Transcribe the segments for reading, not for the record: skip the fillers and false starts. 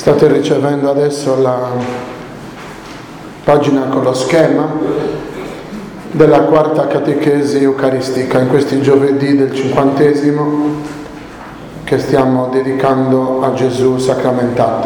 State ricevendo adesso la pagina con lo schema della quarta catechesi eucaristica in questi giovedì del 50° che stiamo dedicando a Gesù sacramentato.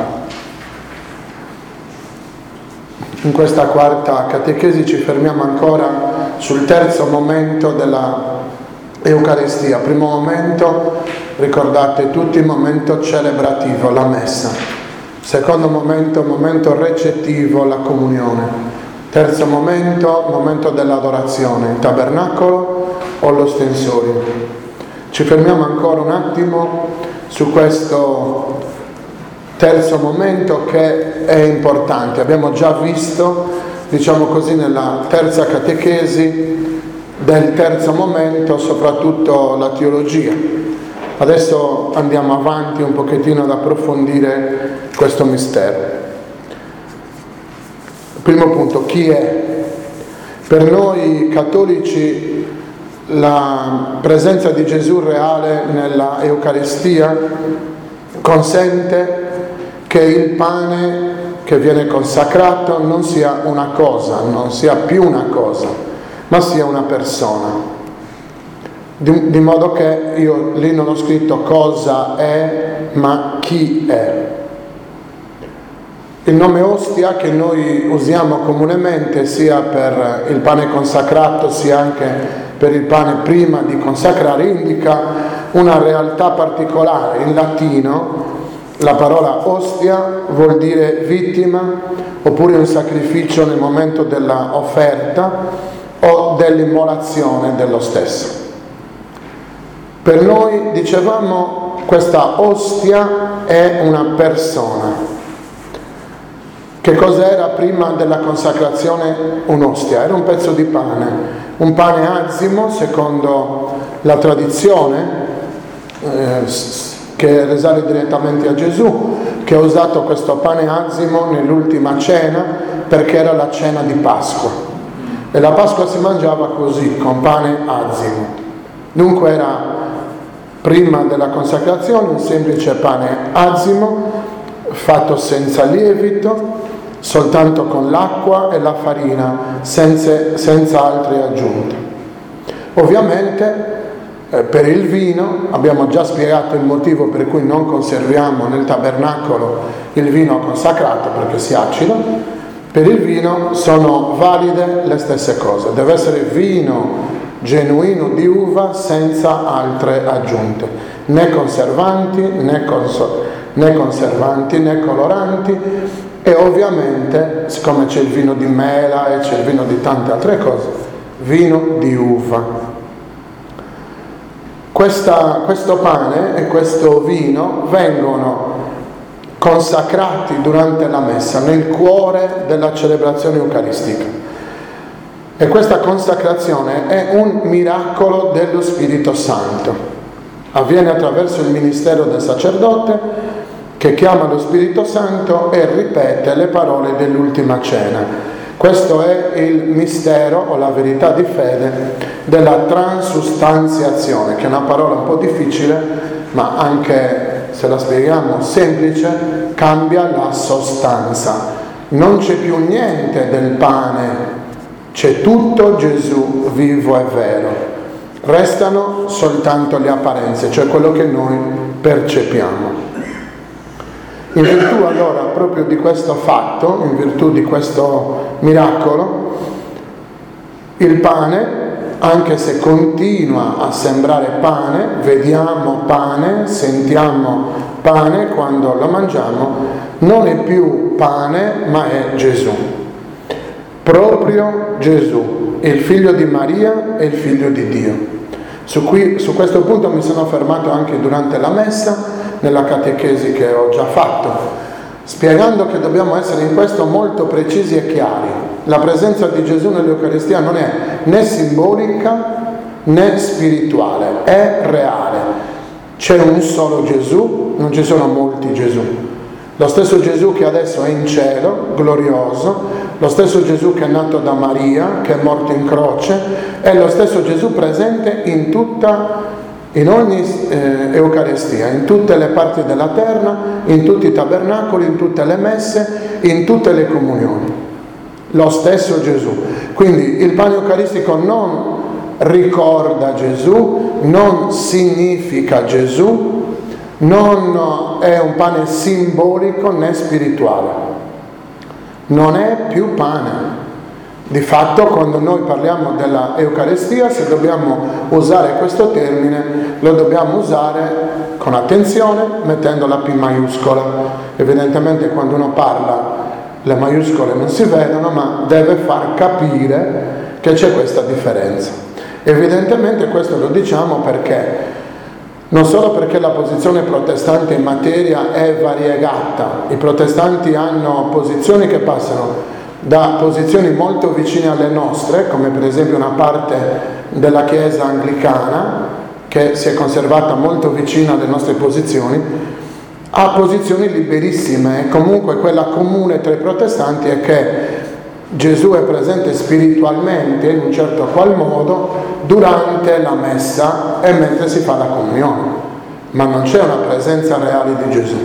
In questa quarta catechesi ci fermiamo ancora sul terzo momento della Eucaristia. Primo momento, ricordate tutti, il momento celebrativo, la messa. Secondo momento recettivo, la comunione. Terzo momento dell'adorazione, il tabernacolo o l'ostensorio. Ci fermiamo ancora un attimo su questo terzo momento che è importante. Abbiamo già visto, diciamo così, nella terza catechesi del terzo momento, soprattutto la teologia. Adesso andiamo avanti un pochettino ad approfondire questo mistero. Primo punto, chi è? Per noi cattolici la presenza di Gesù reale nella Eucaristia consente che il pane che viene consacrato non sia una cosa, non sia più una cosa, ma sia una persona. Di modo che io lì non ho scritto cosa è, ma chi è. Il nome ostia che noi usiamo comunemente sia per il pane consacrato sia anche per il pane prima di consacrare indica una realtà particolare. In latino la parola ostia vuol dire vittima oppure un sacrificio nel momento della offerta o dell'immolazione dello stesso. Per noi, dicevamo, questa ostia è una persona. Che cos'era prima della consacrazione un'ostia? Era un pezzo di pane, un pane azimo, secondo la tradizione, che risale direttamente a Gesù, che ha usato questo pane azimo nell'ultima cena perché era la cena di Pasqua. E la Pasqua si mangiava così, con pane azimo. Dunque era prima della consacrazione un semplice pane azimo fatto senza lievito, soltanto con l'acqua e la farina, senza altre aggiunte. Ovviamente per il vino abbiamo già spiegato il motivo per cui non conserviamo nel tabernacolo il vino consacrato, perché si acida. Per il vino sono valide le stesse cose, deve essere vino genuino di uva senza altre aggiunte, né conservanti né coloranti, e ovviamente, siccome c'è il vino di mela e c'è il vino di tante altre cose, vino di uva. Questo pane e questo vino vengono consacrati durante la messa, nel cuore della celebrazione eucaristica. E questa consacrazione è un miracolo dello Spirito Santo. Avviene attraverso il ministero del sacerdote che chiama lo Spirito Santo e ripete le parole dell'ultima cena. Questo è il mistero o la verità di fede della transustanziazione, che è una parola un po' difficile, ma anche se la spieghiamo semplice, cambia la sostanza. Non c'è più niente del pane, c'è tutto Gesù vivo e vero. Restano soltanto le apparenze, cioè quello che noi percepiamo. In virtù allora proprio di questo fatto, in virtù di questo miracolo, il pane, anche se continua a sembrare pane, vediamo pane, sentiamo pane quando lo mangiamo, non è più pane ma è Gesù. Proprio Gesù, il figlio di Maria e il figlio di Dio. Su questo punto mi sono fermato anche durante la messa, nella catechesi che ho già fatto, spiegando che dobbiamo essere in questo molto precisi e chiari. La presenza di Gesù nell'Eucaristia non è né simbolica né spirituale, è reale. C'è un solo Gesù, non ci sono molti Gesù. Lo stesso Gesù che adesso è in cielo, glorioso, lo stesso Gesù che è nato da Maria, che è morto in croce, è lo stesso Gesù presente in tutta in ogni Eucaristia, in tutte le parti della terra, in tutti i tabernacoli, in tutte le messe, in tutte le comunioni. Lo stesso Gesù. Quindi il pane eucaristico non ricorda Gesù, non significa Gesù, non è un pane simbolico né spirituale. Non è più pane. Di fatto, quando noi parliamo della Eucaristia, se dobbiamo usare questo termine, lo dobbiamo usare con attenzione, mettendo la P maiuscola. Evidentemente quando uno parla le maiuscole non si vedono, ma deve far capire che c'è questa differenza. Evidentemente questo lo diciamo perché non solo perché la posizione protestante in materia è variegata, i protestanti hanno posizioni che passano da posizioni molto vicine alle nostre, come per esempio una parte della Chiesa anglicana che si è conservata molto vicina alle nostre posizioni, a posizioni liberissime. E comunque quella comune tra i protestanti è che Gesù è presente spiritualmente in un certo qual modo durante la messa e mentre si fa la comunione, ma non c'è una presenza reale di Gesù.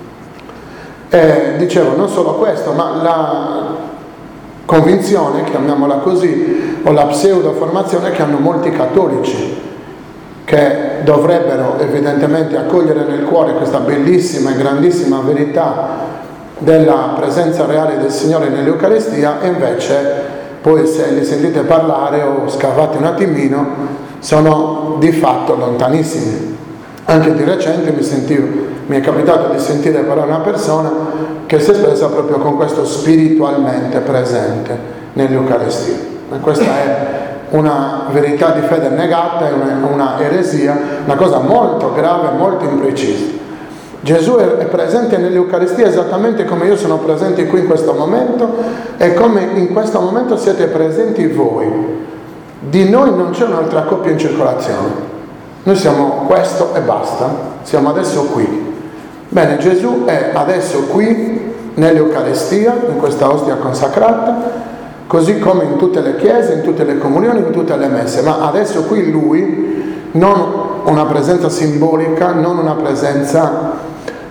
E dicevo, non solo questo, ma la convinzione, chiamiamola così, o la pseudoformazione che hanno molti cattolici, che dovrebbero evidentemente accogliere nel cuore questa bellissima e grandissima verità della presenza reale del Signore nell'Eucaristia, e invece poi se li sentite parlare o scavate un attimino sono di fatto lontanissimi. Anche di recente mi è capitato di sentire parlare una persona che si è espressa proprio con questo spiritualmente presente nell'Eucaristia. E questa è una verità di fede negata, è una eresia, una cosa molto grave, molto imprecisa. Gesù è presente nell'Eucaristia esattamente come io sono presente qui in questo momento e come in questo momento siete presenti voi. Di noi non c'è un'altra coppia in circolazione. Noi siamo questo e basta, siamo adesso qui. Bene, Gesù è adesso qui nell'Eucaristia, in questa ostia consacrata, così come in tutte le chiese, in tutte le comunioni, in tutte le messe, ma adesso qui Lui, non una presenza simbolica, non una presenza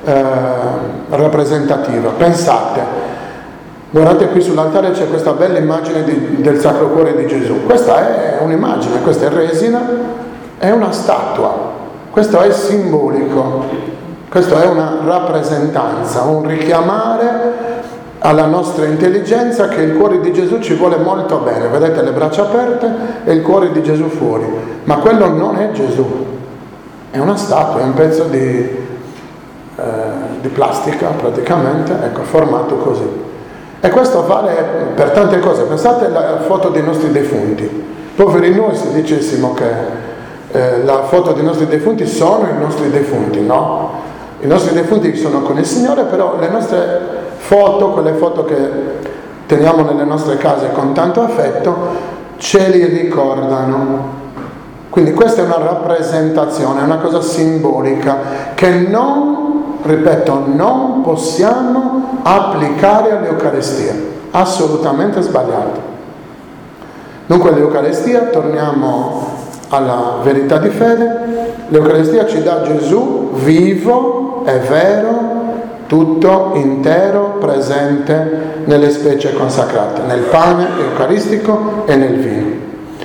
rappresentativa. Pensate, guardate qui sull'altare c'è questa bella immagine del Sacro Cuore di Gesù. Questa è un'immagine, questa è resina, è una statua, questo è simbolico, questo è una rappresentanza, un richiamare alla nostra intelligenza che il cuore di Gesù ci vuole molto bene. Vedete le braccia aperte e il cuore di Gesù fuori, ma quello non è Gesù, è una statua, è un pezzo di plastica praticamente, ecco, formato così. E questo vale per tante cose. Pensate alla foto dei nostri defunti. Poveri noi se dicessimo che la foto dei nostri defunti sono i nostri defunti, no? I nostri defunti sono con il Signore, però le nostre foto, quelle foto che teniamo nelle nostre case con tanto affetto, ce li ricordano. Quindi questa è una rappresentazione, è una cosa simbolica che non possiamo applicare all'Eucaristia, assolutamente sbagliato. Dunque l'Eucaristia, torniamo alla verità di fede, l'Eucaristia ci dà Gesù vivo e vero, tutto intero, presente nelle specie consacrate, nel pane eucaristico e nel vino.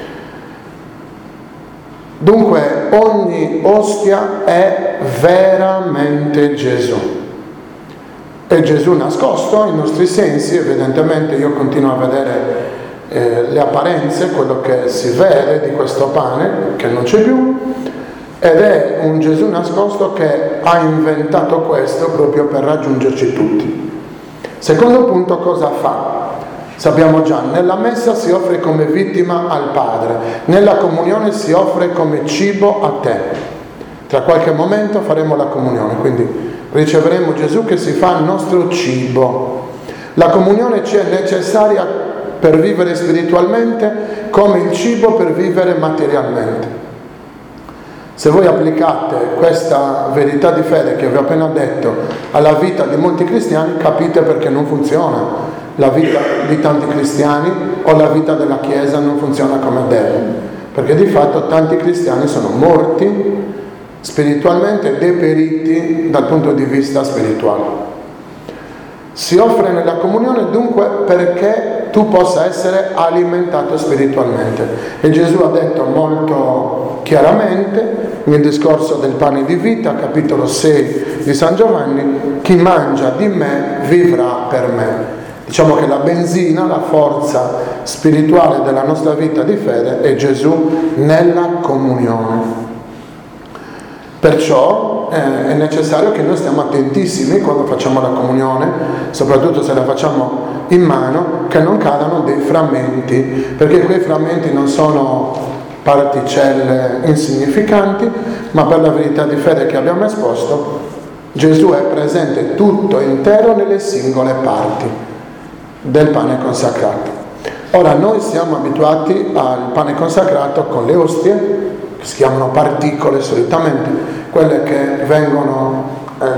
Dunque ogni ostia è veramente Gesù. È Gesù nascosto ai nostri sensi, evidentemente io continuo a vedere le apparenze, quello che si vede di questo pane, che non c'è più, ed è un Gesù nascosto che ha inventato questo proprio per raggiungerci tutti. Secondo punto, cosa fa? Sappiamo già, nella messa si offre come vittima al Padre, nella comunione si offre come cibo a te. Tra qualche momento faremo la comunione, quindi riceveremo Gesù che si fa il nostro cibo. La comunione ci è necessaria per vivere spiritualmente come il cibo per vivere materialmente. Se voi applicate questa verità di fede che vi ho appena detto alla vita di molti cristiani, capite perché non funziona. La vita di tanti cristiani o la vita della Chiesa non funziona come deve, perché di fatto tanti cristiani sono morti spiritualmente, deperiti dal punto di vista spirituale. Si offre nella comunione dunque perché tu possa essere alimentato spiritualmente. E Gesù ha detto molto chiaramente nel discorso del pane di vita, capitolo 6 di San Giovanni: chi mangia di me vivrà per me. Diciamo che la benzina, la forza spirituale della nostra vita di fede è Gesù nella comunione. Perciò è necessario che noi stiamo attentissimi quando facciamo la comunione, soprattutto se la facciamo in mano, che non cadano dei frammenti, perché quei frammenti non sono particelle insignificanti, ma per la verità di fede che abbiamo esposto, Gesù è presente tutto intero nelle singole parti del pane consacrato. Ora, noi siamo abituati al pane consacrato con le ostie, che si chiamano particole solitamente, quelle che vengono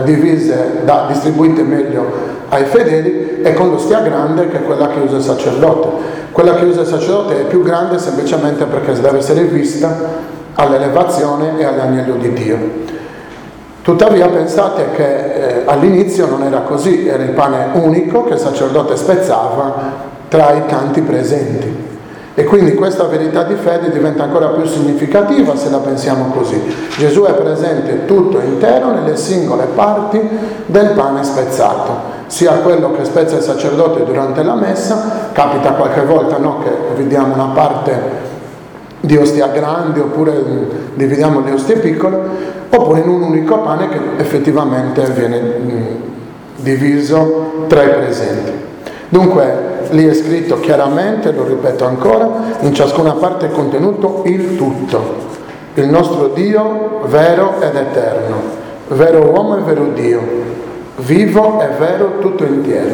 distribuite meglio ai fedeli, e con l'ostia grande, che è quella che usa il sacerdote. Quella che usa il sacerdote è più grande semplicemente perché deve essere vista all'elevazione e all'agnello di Dio. Tuttavia pensate che all'inizio non era così, era il pane unico che il sacerdote spezzava tra i tanti presenti. E quindi questa verità di fede diventa ancora più significativa se la pensiamo così. Gesù è presente tutto intero nelle singole parti del pane spezzato, sia quello che spezza il sacerdote durante la messa, capita qualche volta, no, che vediamo una parte di ostia grande oppure dividiamo le ostie piccole, oppure in un unico pane che effettivamente viene diviso tra i presenti. Dunque, lì è scritto chiaramente, lo ripeto ancora, in ciascuna parte è contenuto il tutto, il nostro Dio vero ed eterno, vero uomo e vero Dio, vivo e vero tutto intero.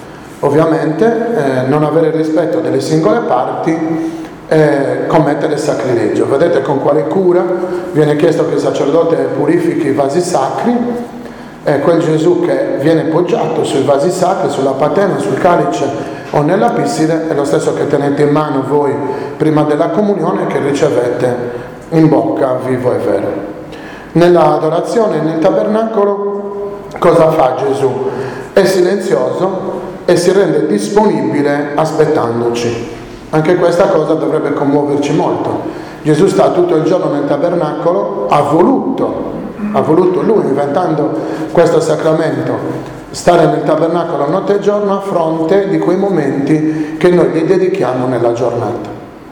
Ovviamente non avere rispetto delle singole parti è commettere sacrilegio. Vedete con quale cura viene chiesto che il sacerdote purifichi i vasi sacri. Quel Gesù che viene poggiato sui vasi sacri, sulla patena, sul calice o nella pisside è lo stesso che tenete in mano voi prima della comunione, che ricevete in bocca vivo e vero. Nella adorazione, nel tabernacolo, cosa fa Gesù? È silenzioso e si rende disponibile aspettandoci. Anche questa cosa dovrebbe commuoverci molto. Gesù sta tutto il giorno nel tabernacolo, ha voluto lui, inventando questo sacramento, stare nel tabernacolo notte e giorno a fronte di quei momenti che noi gli dedichiamo nella giornata.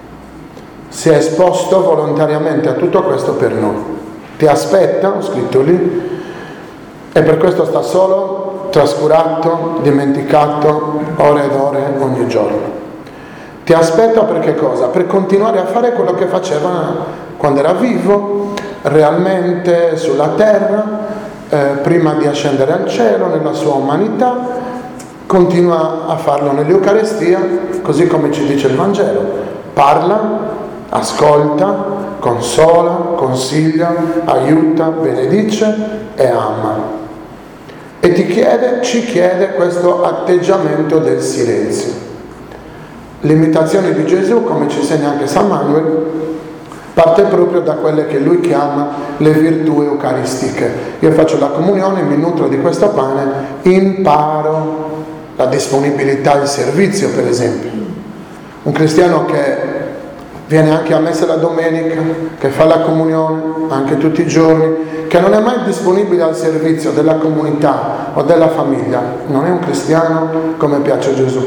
Si è esposto volontariamente a tutto questo per noi. Ti aspetta, ho scritto lì, e per questo sta solo, trascurato, dimenticato, ore ed ore ogni giorno. Ti aspetta per che cosa? Per continuare a fare quello che faceva quando era vivo, realmente sulla terra, prima di ascendere al cielo, nella sua umanità. Continua a farlo nell'Eucaristia, così come ci dice il Vangelo. Parla, ascolta, consola, consiglia, aiuta, benedice e ama. E ci chiede questo atteggiamento del silenzio. L'imitazione di Gesù, come ci insegna anche San Manuel, parte proprio da quelle che lui chiama le virtù eucaristiche. Io faccio la comunione, mi nutro di questo pane, imparo la disponibilità al servizio, per esempio. Un cristiano che viene anche a messa la domenica, che fa la comunione anche tutti i giorni, che non è mai disponibile al servizio della comunità o della famiglia, non è un cristiano come piace a Gesù.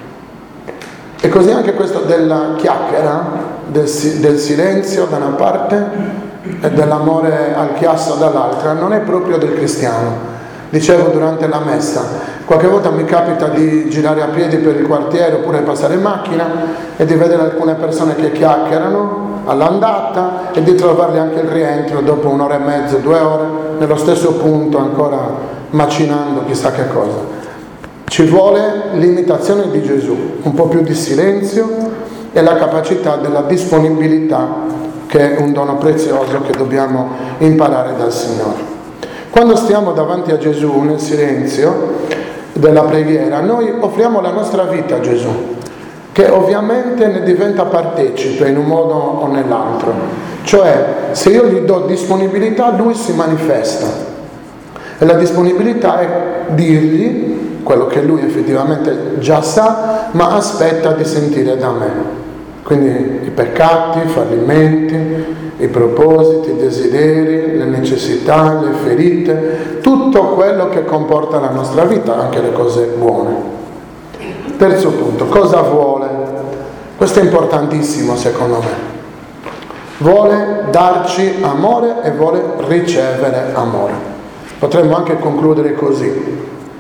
E così anche questo della chiacchiera, del silenzio da una parte e dell'amore al chiasso dall'altra, non è proprio del cristiano. Dicevo durante la messa, qualche volta mi capita di girare a piedi per il quartiere oppure passare in macchina e di vedere alcune persone che chiacchierano all'andata e di trovarli anche il rientro dopo 1 ora e mezzo, 2 ore, nello stesso punto ancora macinando chissà che cosa. Ci vuole l'imitazione di Gesù, un po' più di silenzio e la capacità della disponibilità, che è un dono prezioso che dobbiamo imparare dal Signore. Quando stiamo davanti a Gesù nel silenzio della preghiera, noi offriamo la nostra vita a Gesù. che ovviamente ne diventa partecipe in un modo o nell'altro. Cioè, se io gli do disponibilità, lui si manifesta. E la disponibilità è dirgli quello che lui effettivamente già sa, ma aspetta di sentire da me. Quindi i peccati, i fallimenti, i propositi, i desideri, le necessità, le ferite, tutto quello che comporta la nostra vita, anche le cose buone. Terzo punto, cosa vuole? Questo è importantissimo secondo me. Vuole darci amore e vuole ricevere amore. Potremmo anche concludere così,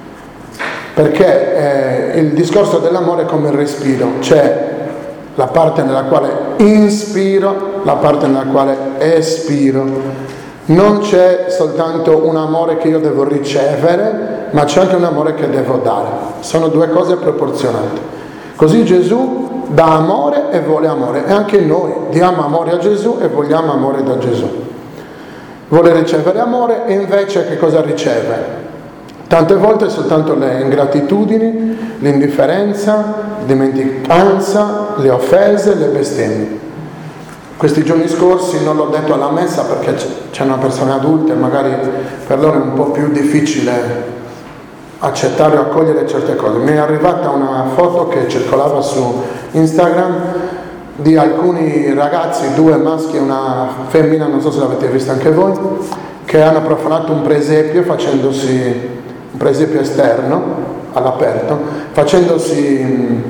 perché il discorso dell'amore è come il respiro, c'è la parte nella quale inspiro, la parte nella quale espiro. Non c'è soltanto un amore che io devo ricevere, ma c'è anche un amore che devo dare. Sono due cose proporzionate. Così Gesù dà amore e vuole amore, e anche noi diamo amore a Gesù e vogliamo amore da Gesù. Vuole ricevere amore e invece che cosa riceve? Tante volte soltanto le ingratitudini, l'indifferenza, la dimenticanza, le offese, le bestemmie. Questi giorni scorsi non l'ho detto alla messa perché c'è una persona adulta e magari per loro è un po' più difficile accettare o accogliere certe cose. Mi è arrivata una foto che circolava su Instagram di alcuni ragazzi, 2 maschi e una femmina, non so se l'avete vista anche voi, che hanno profanato un presepio facendosi un presepio esterno all'aperto, facendosi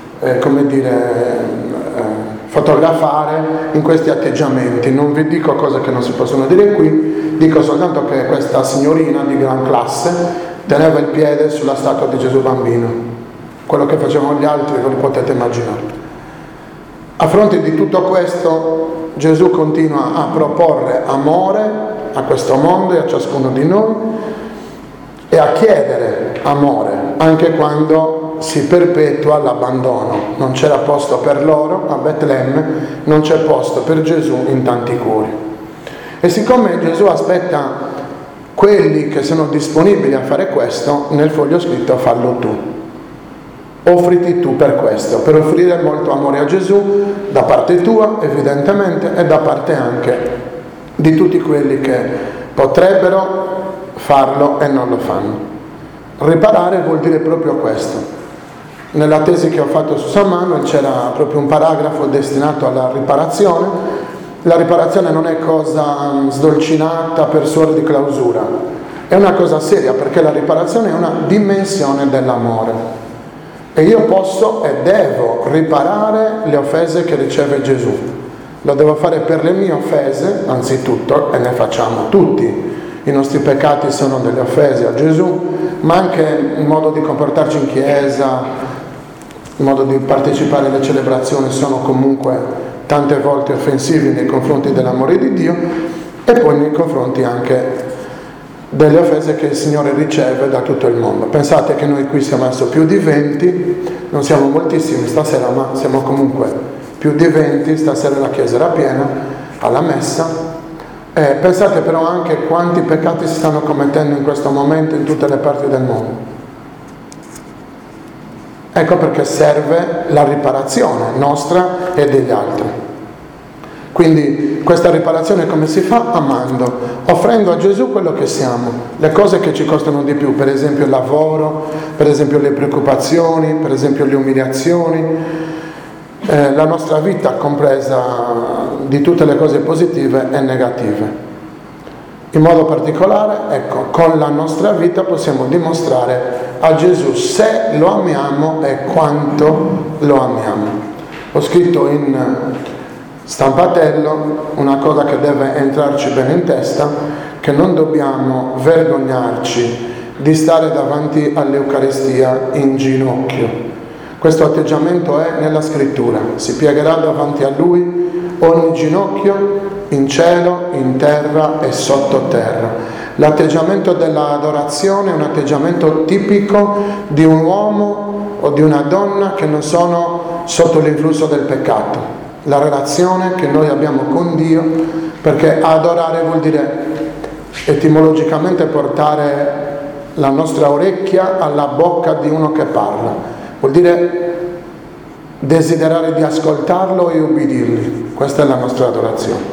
fotografare in questi atteggiamenti. Non vi dico cose che non si possono dire qui, dico soltanto che questa signorina di gran classe teneva il piede sulla statua di Gesù bambino. Quello che facevano gli altri ve lo potete immaginare. A fronte di tutto questo Gesù continua a proporre amore a questo mondo e a ciascuno di noi e a chiedere amore anche quando si perpetua l'abbandono. Non c'era posto per loro a Betlemme, non c'è posto per Gesù in tanti cuori. E siccome Gesù aspetta quelli che sono disponibili a fare questo, nel foglio scritto fallo tu. Offriti tu per questo, per offrire molto amore a Gesù da parte tua evidentemente e da parte anche di tutti quelli che potrebbero farlo e non lo fanno. Riparare vuol dire proprio questo. Nella tesi che ho fatto su San Manuel c'era proprio un paragrafo destinato alla riparazione. La riparazione non è cosa sdolcinata per suore di clausura, è una cosa seria, perché la riparazione è una dimensione dell'amore. E io posso e devo riparare le offese che riceve Gesù. Lo devo fare per le mie offese, anzitutto, e ne facciamo tutti. I nostri peccati sono delle offese a Gesù, ma anche il modo di comportarci in chiesa, il modo di partecipare alle celebrazioni sono comunque tante volte offensivi nei confronti dell'amore di Dio e poi nei confronti anche delle offese che il Signore riceve da tutto il mondo. Pensate che noi qui siamo adesso più di 20, non siamo moltissimi stasera, ma siamo comunque più di 20, stasera la chiesa era piena, alla messa. Pensate però anche quanti peccati si stanno commettendo in questo momento in tutte le parti del mondo. Ecco perché serve la riparazione nostra e degli altri. Quindi questa riparazione come si fa? Amando, offrendo a Gesù quello che siamo, le cose che ci costano di più, per esempio il lavoro, per esempio le preoccupazioni, per esempio le umiliazioni, la nostra vita compresa di tutte le cose positive e negative. In modo particolare, ecco, con la nostra vita possiamo dimostrare a Gesù se lo amiamo e quanto lo amiamo. Ho scritto in stampatello una cosa che deve entrarci bene in testa, che non dobbiamo vergognarci di stare davanti all'Eucaristia in ginocchio. Questo atteggiamento è nella scrittura, si piegherà davanti a Lui ogni ginocchio in cielo, in terra e sottoterra. L'atteggiamento dell'adorazione è un atteggiamento tipico di un uomo o di una donna che non sono sotto l'influsso del peccato. La relazione che noi abbiamo con Dio, perché adorare vuol dire etimologicamente portare la nostra orecchia alla bocca di uno che parla. Vuol dire desiderare di ascoltarlo e ubbidirgli. Questa è la nostra adorazione.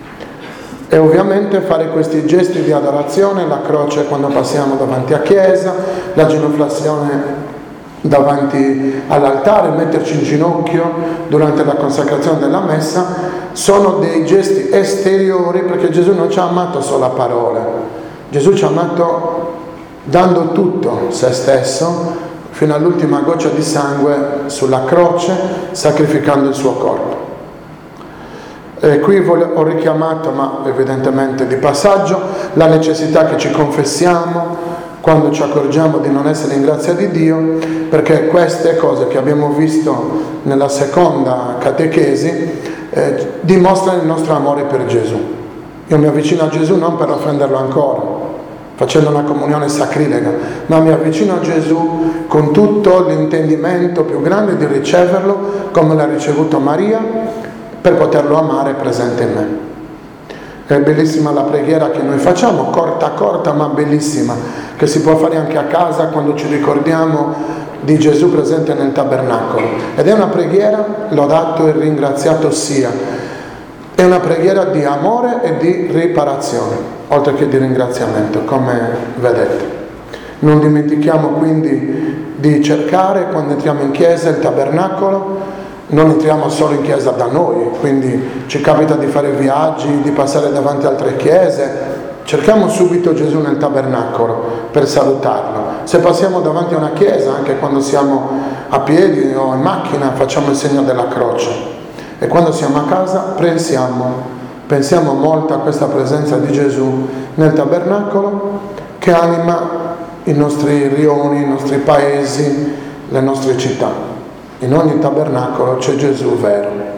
E ovviamente fare questi gesti di adorazione, la croce quando passiamo davanti a chiesa, la genuflessione davanti all'altare, metterci in ginocchio durante la consacrazione della messa, sono dei gesti esteriori, perché Gesù non ci ha amato solo a parole, Gesù ci ha amato dando tutto se stesso, fino all'ultima goccia di sangue sulla croce, sacrificando il suo corpo. E qui ho richiamato, ma evidentemente di passaggio, la necessità che ci confessiamo quando ci accorgiamo di non essere in grazia di Dio, perché queste cose che abbiamo visto nella seconda catechesi dimostrano il nostro amore per Gesù. Io mi avvicino a Gesù non per offenderlo ancora, facendo una comunione sacrilega, ma mi avvicino a Gesù con tutto l'intendimento più grande di riceverlo come l'ha ricevuto Maria, per poterlo amare presente in me. È bellissima la preghiera che noi facciamo, corta ma bellissima, che si può fare anche a casa quando ci ricordiamo di Gesù presente nel tabernacolo. Ed è una preghiera, lodato e ringraziato sia, è una preghiera di amore e di riparazione, oltre che di ringraziamento, come vedete. Non dimentichiamo quindi di cercare, quando entriamo in chiesa, il tabernacolo. Non entriamo solo in chiesa da noi, quindi ci capita di fare viaggi, di passare davanti a altre chiese, cerchiamo subito Gesù nel tabernacolo per salutarlo. Se passiamo davanti a una chiesa, anche quando siamo a piedi o in macchina, facciamo il segno della croce. E quando siamo a casa pensiamo molto a questa presenza di Gesù nel tabernacolo che anima i nostri rioni, i nostri paesi, le nostre città. In ogni tabernacolo c'è Gesù vero.